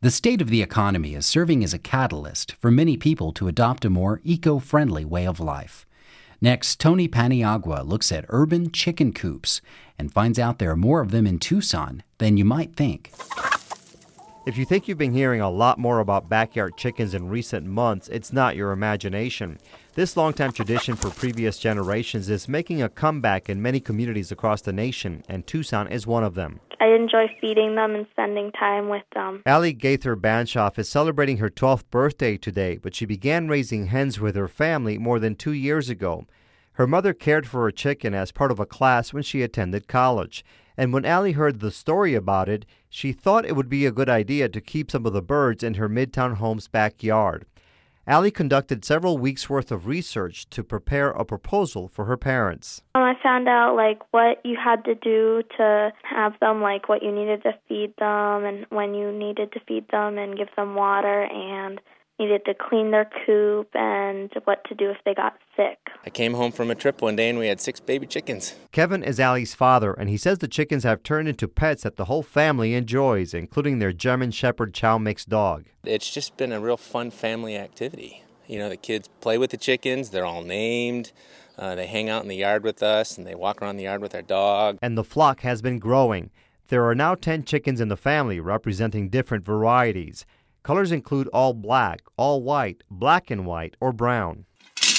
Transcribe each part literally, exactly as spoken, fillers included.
The state of the economy is serving as a catalyst for many people to adopt a more eco-friendly way of life. Next, Tony Paniagua looks at urban chicken coops and finds out there are more of them in Tucson than you might think. If you think you've been hearing a lot more about backyard chickens in recent months, it's not your imagination. This longtime tradition for previous generations is making a comeback in many communities across the nation, and Tucson is one of them. I enjoy feeding them and spending time with them. Allie Gaither Banshoff is celebrating her twelfth birthday today, but she began raising hens with her family more than two years ago. Her mother cared for a chicken as part of a class when she attended college. And when Allie heard the story about it, she thought it would be a good idea to keep some of the birds in her Midtown home's backyard. Allie conducted several weeks' worth of research to prepare a proposal for her parents. Um, I found out like what you had to do to have them, like what you needed to feed them and when you needed to feed them and give them water, and needed to clean their coop and what to do if they got sick. I came home from a trip one day and we had six baby chickens. Kevin is Allie's father, and he says the chickens have turned into pets that the whole family enjoys, including their German Shepherd Chow mix dog. It's just been a real fun family activity. You know, the kids play with the chickens, they're all named, uh, they hang out in the yard with us, and they walk around the yard with our dog. And the flock has been growing. There are now ten chickens in the family, representing different varieties. Colors include all black, all white, black and white, or brown.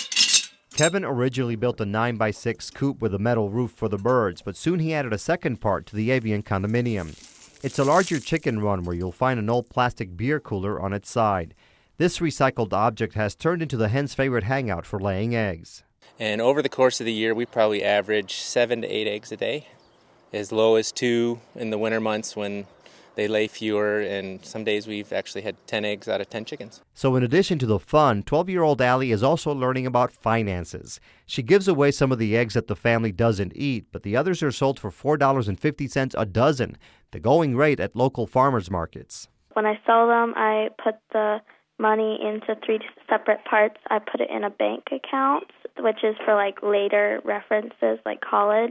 Kevin originally built a nine by six coop with a metal roof for the birds, but soon he added a second part to the avian condominium. It's a larger chicken run where you'll find an old plastic beer cooler on its side. This recycled object has turned into the hen's favorite hangout for laying eggs. And over the course of the year, we probably average seven to eight eggs a day, as low as two in the winter months when they lay fewer, and some days we've actually had ten eggs out of ten chickens. So in addition to the fun, twelve-year-old Allie is also learning about finances. She gives away some of the eggs that the family doesn't eat, but the others are sold for four dollars and fifty cents a dozen, the going rate at local farmers markets. When I sell them, I put the money into three separate parts. I put it in a bank account, which is for like later references like college.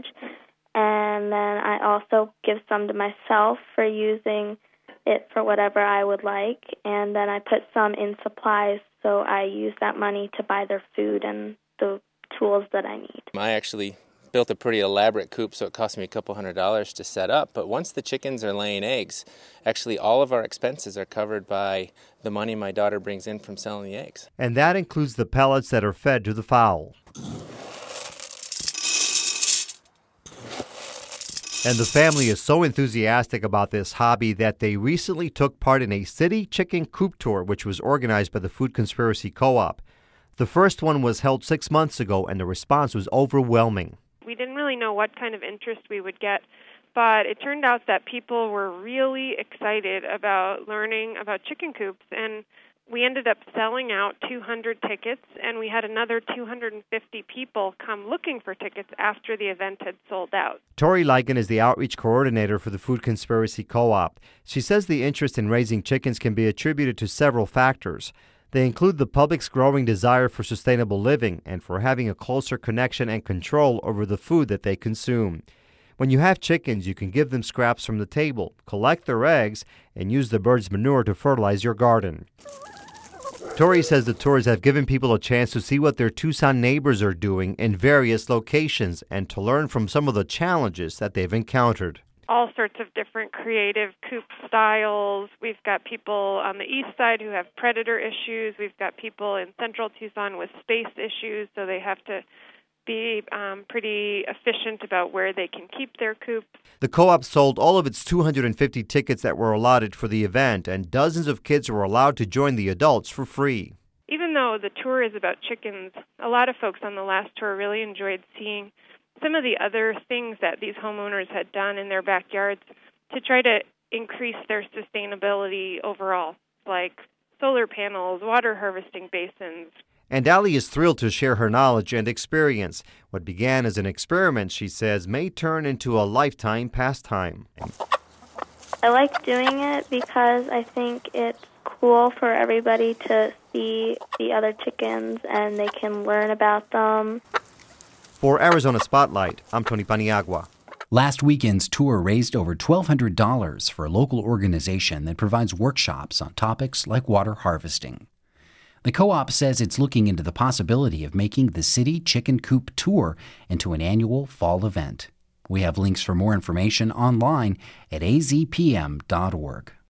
And then I also give some to myself for using it for whatever I would like. And then I put some in supplies, so I use that money to buy their food and the tools that I need. I actually built a pretty elaborate coop, so it cost me a couple hundred dollars to set up. But once the chickens are laying eggs, actually all of our expenses are covered by the money my daughter brings in from selling the eggs. And that includes the pellets that are fed to the fowl. And the family is so enthusiastic about this hobby that they recently took part in a city chicken coop tour, which was organized by the Food Conspiracy Co-op. The first one was held six months ago, and the response was overwhelming. We didn't really know what kind of interest we would get, but it turned out that people were really excited about learning about chicken coops, and we ended up selling out two hundred tickets, and we had another two hundred fifty people come looking for tickets after the event had sold out. Tori Ligon is the outreach coordinator for the Food Conspiracy Co-op. She says the interest in raising chickens can be attributed to several factors. They include the public's growing desire for sustainable living and for having a closer connection and control over the food that they consume. When you have chickens, you can give them scraps from the table, collect their eggs, and use the birds' manure to fertilize your garden. Tori says the tours have given people a chance to see what their Tucson neighbors are doing in various locations and to learn from some of the challenges that they've encountered. All sorts of different creative coop styles. We've got people on the east side who have predator issues. We've got people in central Tucson with space issues, so they have to be um, pretty efficient about where they can keep their coop. The co-op sold all of its two hundred fifty tickets that were allotted for the event, and dozens of kids were allowed to join the adults for free. Even though the tour is about chickens, a lot of folks on the last tour really enjoyed seeing some of the other things that these homeowners had done in their backyards to try to increase their sustainability overall, like solar panels, water harvesting basins. And Allie is thrilled to share her knowledge and experience. What began as an experiment, she says, may turn into a lifetime pastime. I like doing it because I think it's cool for everybody to see the other chickens and they can learn about them. For Arizona Spotlight, I'm Tony Paniagua. Last weekend's tour raised over twelve hundred dollars for a local organization that provides workshops on topics like water harvesting. The co-op says it's looking into the possibility of making the City Chicken Coop Tour into an annual fall event. We have links for more information online at a z p m dot org.